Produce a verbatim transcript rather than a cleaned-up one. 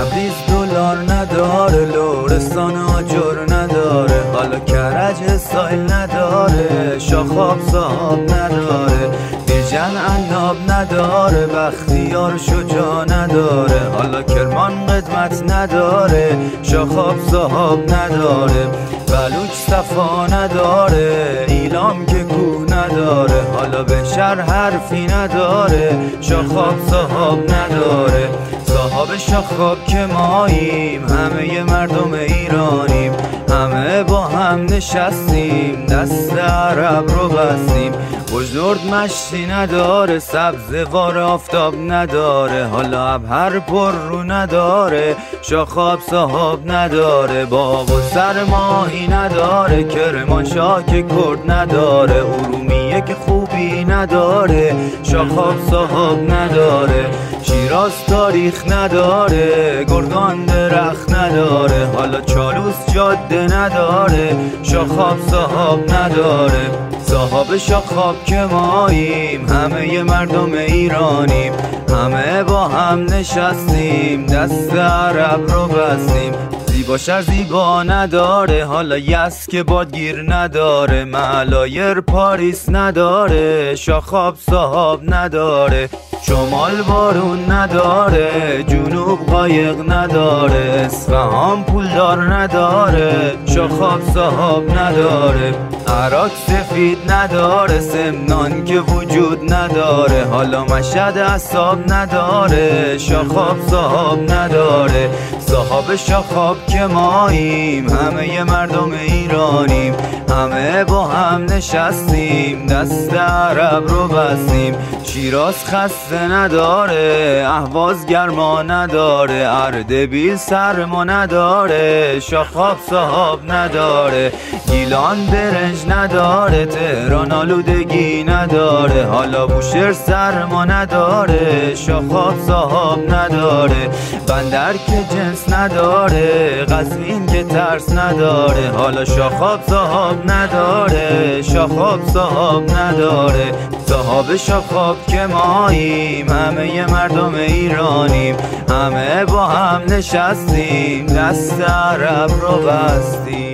تبریز دلار نداره، لرستان آجر نداره، حالا کرج استایل نداره، شاخاب صاحب نداره، بیژن عناب نداره، بختیار شجاع نداره، حالا کرمان قدمت نداره، شاخاب صاحب نداره، بلوچ صفا نداره، ایلام که کوه نداره، حالا به شهر حرفی نداره، شاخاب صاحب نداره. صاحب شاخاب که ماییم، همه مردم ایرانیم، همه با هم نشستیم، دست عرب رو بستیم. بزرگ مشتی نداره، سبزه وار آفتاب نداره، حالا ابهر پر رو نداره، شاخاب صاحب نداره، باب و سر ماهی نداره، کرمانشاه که کرد نداره، ارومیه که خوبی نداره، شاخاب صاحب نداره، شیراز تاریخ نداره، گرگان درخت نداره، حالا چالوس جاده نداره، شاخاب صاحب نداره. صاحب شاخاب که ماییم، همه مردم ایرانیم، همه با هم نشستیم، دست عرب رو بستیم. زیبا شهر زیبا نداره، حالا یس که بادگیر نداره، ملایر پاریس نداره، شاخاب صاحب نداره، شمال بارون نداره، جنوب قایق نداره، اصفهان پولدار نداره، شاخاب صاحب نداره، عراق سفید نداره، سمنان که وجود نداره، حالا مشهد اعصاب نداره، شاخاب صاحب نداره. صاحب شاخاب که ماییم، همه مردم ایرانیم، همه با هم نشستیم، دست عرب رو بستیم. شیراز خسته نداره، اهواز گرما نداره، اردبیل سرما نداره، شاخاب صاحب نداره، گیلان برنج نداره، تهران آلودگی نداره، حالا بوشهر سرما نداره، شاخاب صاحب نداره، بندر که جنس نداره، قزوین که ترس نداره، حالا شاخاب صاحب نداره، شاخاب صاحب نداره. صاحب شاخاب که ماییم، همه مردم ایرانیم، همه با هم نشستیم، دست عرب رو بستیم.